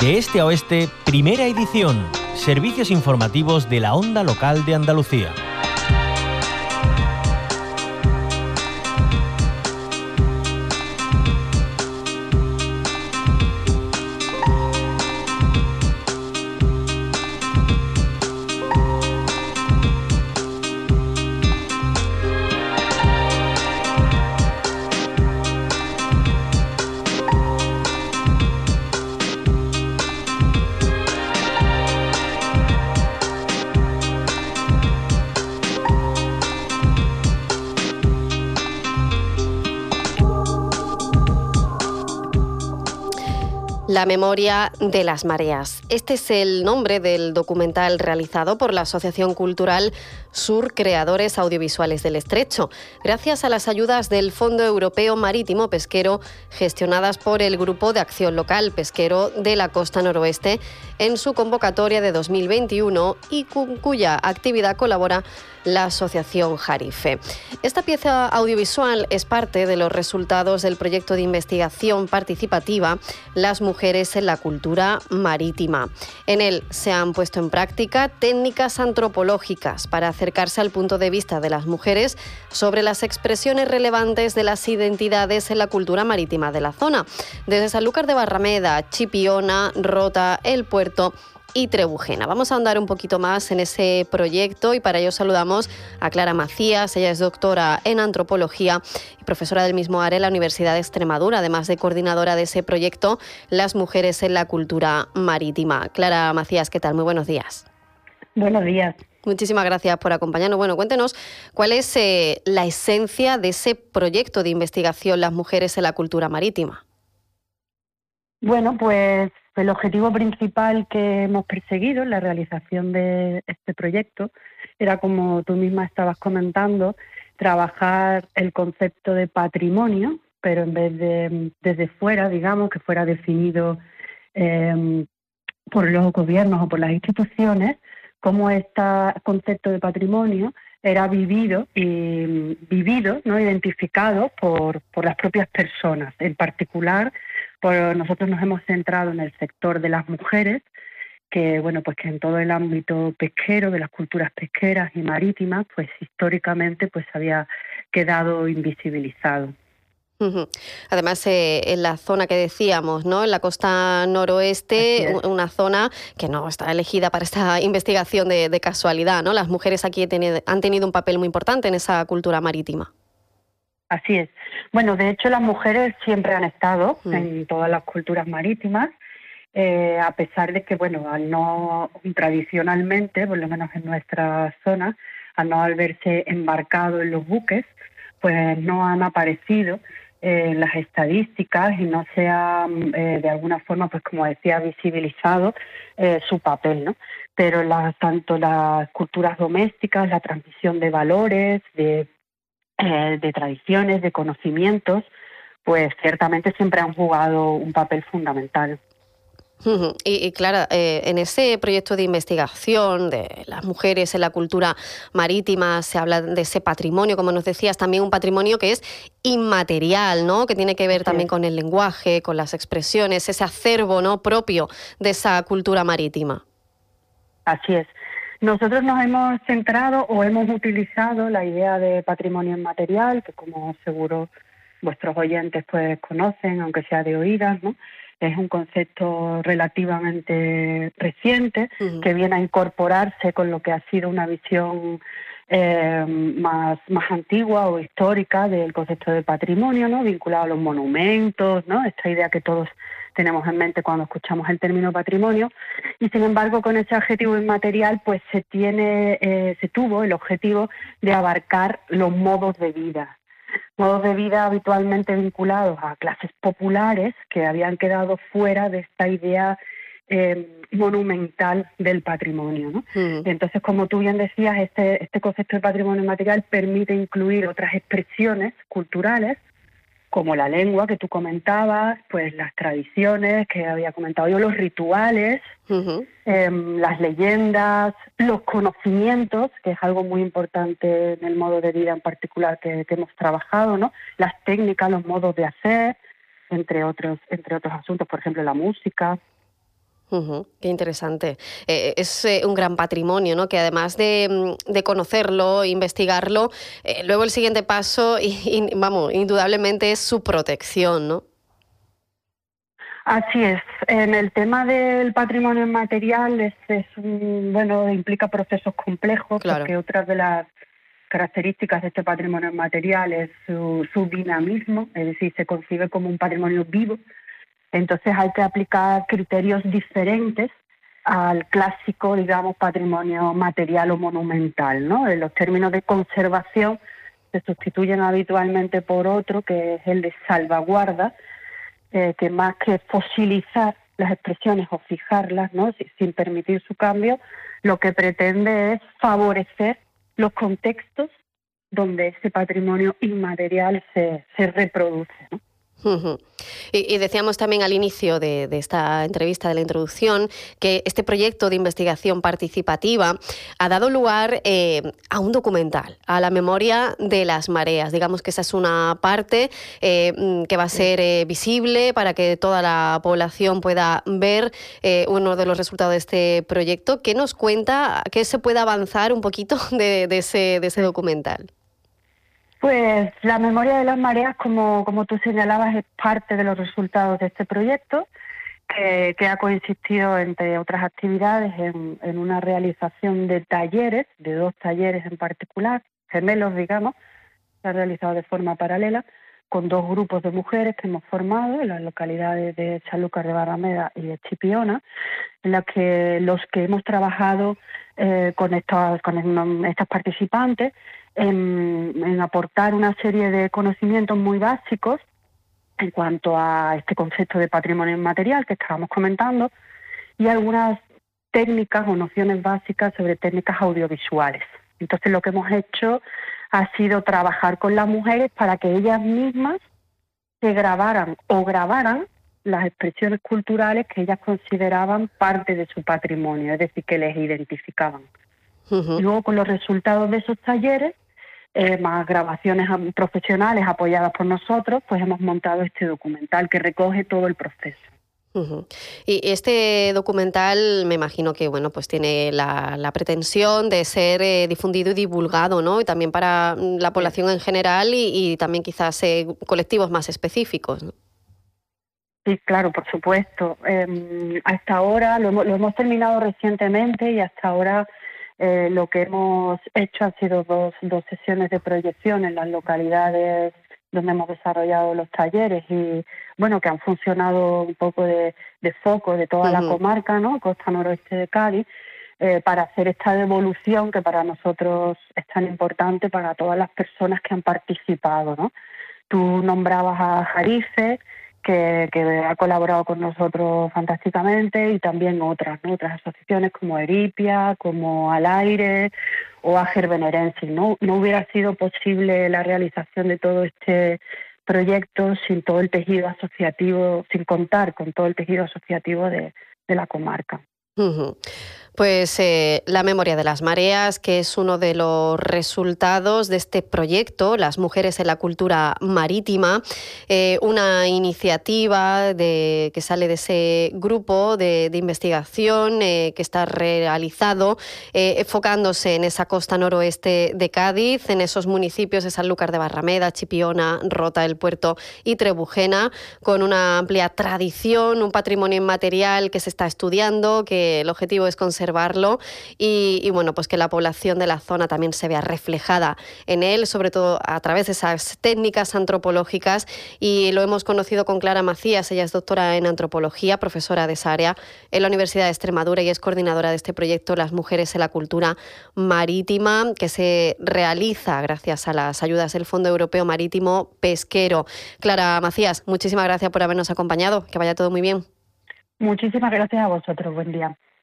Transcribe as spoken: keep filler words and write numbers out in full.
De este a oeste, primera edición. Servicios informativos de la Onda Local de Andalucía. La memoria de las mareas. Este es el nombre del documental realizado por la Asociación Cultural Sur Creadores Audiovisuales del Estrecho, gracias a las ayudas del Fondo Europeo Marítimo Pesquero, gestionadas por el Grupo de Acción Local Pesquero de la Costa Noroeste en su convocatoria de dos mil veintiuno y con cuya actividad colabora la Asociación Jarife. Esta pieza audiovisual es parte de los resultados del proyecto de investigación participativa Las mujeres en la cultura marítima. En él se han puesto en práctica técnicas antropológicas para acercarse al punto de vista de las mujeres sobre las expresiones relevantes de las identidades en la cultura marítima de la zona, desde Sanlúcar de Barrameda, Chipiona, Rota, El Puerto y Trebujena. Vamos a ahondar un poquito más en ese proyecto y para ello saludamos a Clara Macías. Ella es doctora en antropología y profesora del mismo área en la Universidad de Extremadura, además de coordinadora de ese proyecto Las mujeres en la cultura marítima. Clara Macías, ¿qué tal? Muy buenos días. Buenos días. Muchísimas gracias por acompañarnos. Bueno, cuéntenos cuál es eh, la esencia de ese proyecto de investigación Las mujeres en la cultura marítima. Bueno, pues el objetivo principal que hemos perseguido en la realización de este proyecto era, como tú misma estabas comentando, trabajar el concepto de patrimonio, pero en vez de desde fuera, digamos, que fuera definido eh, por los gobiernos o por las instituciones, cómo este concepto de patrimonio era vivido y vivido, ¿no? Identificado por, por las propias personas. En particular, por, nosotros nos hemos centrado en el sector de las mujeres, que bueno, pues que en todo el ámbito pesquero, de las culturas pesqueras y marítimas, pues históricamente pues había quedado invisibilizado. Uh-huh. Además, eh, en la zona que decíamos, ¿no? En la costa noroeste, una zona que no está elegida para esta investigación de, de casualidad, ¿no? Las mujeres aquí he tenido, han tenido un papel muy importante en esa cultura marítima. Así es. Bueno, de hecho, las mujeres siempre han estado uh-huh. en todas las culturas marítimas, eh, a pesar de que, bueno, al no tradicionalmente, por lo menos en nuestra zona, al no haberse embarcado en los buques, pues no han aparecido en las estadísticas y no se ha, eh, de alguna forma, pues como decía, visibilizado eh, su papel, ¿no? Pero la, tanto las culturas domésticas, la transmisión de valores, de, eh, de tradiciones, de conocimientos, pues ciertamente siempre han jugado un papel fundamental. Uh-huh. Y, y claro, eh, en ese proyecto de investigación de las mujeres en la cultura marítima se habla de ese patrimonio, como nos decías, también un patrimonio que es inmaterial, ¿no? Que tiene que ver sí. también con el lenguaje, con las expresiones, ese acervo, ¿no? propio de esa cultura marítima. Así es. Nosotros nos hemos centrado o hemos utilizado la idea de patrimonio inmaterial, que como seguro vuestros oyentes pues conocen, aunque sea de oídas, ¿no? Es un concepto relativamente reciente uh-huh. que viene a incorporarse con lo que ha sido una visión eh, más, más antigua o histórica del concepto de patrimonio, ¿no? Vinculado a los monumentos, ¿no? Esta idea que todos tenemos en mente cuando escuchamos el término patrimonio. Y sin embargo, con ese adjetivo inmaterial, pues se tiene, eh, se tuvo el objetivo de abarcar los modos de vida. Modos de vida habitualmente vinculados a clases populares que habían quedado fuera de esta idea eh, monumental del patrimonio, ¿no? Uh-huh. Entonces, como tú bien decías, este, este concepto de patrimonio inmaterial permite incluir otras expresiones culturales, como la lengua que tú comentabas, pues las tradiciones que había comentado yo, los rituales, uh-huh. eh, las leyendas, los conocimientos, que es algo muy importante en el modo de vida en particular que, que hemos trabajado, ¿no? Las técnicas, los modos de hacer, entre otros, entre otros asuntos, por ejemplo, la música. Uh-huh, qué interesante. Eh, es eh, un gran patrimonio, ¿no? Que además de, de conocerlo, investigarlo, eh, luego el siguiente paso, y, y, vamos, indudablemente es su protección, ¿no? Así es. En el tema del patrimonio inmaterial es, es un, bueno, implica procesos complejos, Claro. porque otras de las características de este patrimonio inmaterial es su, su dinamismo, es decir, se concibe como un patrimonio vivo. Entonces hay que aplicar criterios diferentes al clásico, digamos, patrimonio material o monumental, ¿no? En los términos de conservación se sustituyen habitualmente por otro, que es el de salvaguarda, eh, que más que fosilizar las expresiones o fijarlas, ¿no?, sin permitir su cambio, lo que pretende es favorecer los contextos donde ese patrimonio inmaterial se, se reproduce, ¿no? Uh-huh. Y, y decíamos también al inicio de, de esta entrevista, de la introducción, que este proyecto de investigación participativa ha dado lugar eh, a un documental, a la memoria de las mareas. Digamos que esa es una parte eh, que va a ser eh, visible para que toda la población pueda ver eh, uno de los resultados de este proyecto. ¿Qué nos cuenta, qué se puede avanzar un poquito de, de, ese, de ese documental? Pues la memoria de las mareas, como, como tú señalabas, es parte de los resultados de este proyecto, que, que ha consistido, entre otras actividades, en, en una realización de talleres, de dos talleres en particular, gemelos, digamos, se ha realizado de forma paralela, con dos grupos de mujeres que hemos formado en las localidades de Sanlúcar de Barrameda y de Chipiona, en las que los que hemos trabajado eh, con, estas, con estas participantes en, en aportar una serie de conocimientos muy básicos en cuanto a este concepto de patrimonio inmaterial que estábamos comentando, y algunas técnicas o nociones básicas sobre técnicas audiovisuales. Entonces lo que hemos hecho ha sido trabajar con las mujeres para que ellas mismas se grabaran o grabaran las expresiones culturales que ellas consideraban parte de su patrimonio, es decir, que les identificaban. Uh-huh. Y luego, con los resultados de esos talleres, eh, más grabaciones profesionales apoyadas por nosotros, pues hemos montado este documental que recoge todo el proceso. Uh-huh. Y este documental, me imagino que bueno, pues tiene la, la pretensión de ser eh, difundido y divulgado, ¿no? Y también para la población en general y, y también quizás eh, colectivos más específicos, ¿no? Sí, claro, por supuesto. Eh, hasta ahora lo, lo hemos terminado recientemente y hasta ahora eh, lo que hemos hecho han sido dos, dos sesiones de proyección en las localidades donde hemos desarrollado los talleres y, bueno, que han funcionado un poco de, de foco de toda uh-huh. la comarca, ¿no?, costa noroeste de Cádiz, eh, para hacer esta devolución que para nosotros es tan importante para todas las personas que han participado, ¿no? Tú nombrabas a Jarife, que, que ha colaborado con nosotros fantásticamente, y también otras, ¿no?, otras asociaciones como Eripia, como Al Aire o Ager Venerensis. No, no hubiera sido posible la realización de todo este proyecto sin todo el tejido asociativo, sin contar con todo el tejido asociativo de, de la comarca. Uh-huh. Pues eh, la memoria de las mareas, que es uno de los resultados de este proyecto, Las mujeres en la cultura marítima, eh, una iniciativa de, que sale de ese grupo de, de investigación eh, que está realizado, eh, enfocándose en esa costa noroeste de Cádiz, en esos municipios de Sanlúcar de Barrameda, Chipiona, Rota del Puerto y Trebujena, con una amplia tradición, un patrimonio inmaterial que se está estudiando, que el objetivo es conservar Y, y bueno, pues que la población de la zona también se vea reflejada en él, sobre todo a través de esas técnicas antropológicas, y lo hemos conocido con Clara Macías. Ella es doctora en antropología, profesora de esa área en la Universidad de Extremadura y es coordinadora de este proyecto Las mujeres en la cultura marítima, que se realiza gracias a las ayudas del Fondo Europeo Marítimo Pesquero. Clara Macías, muchísimas gracias por habernos acompañado, que vaya todo muy bien. Muchísimas gracias a vosotros, buen día.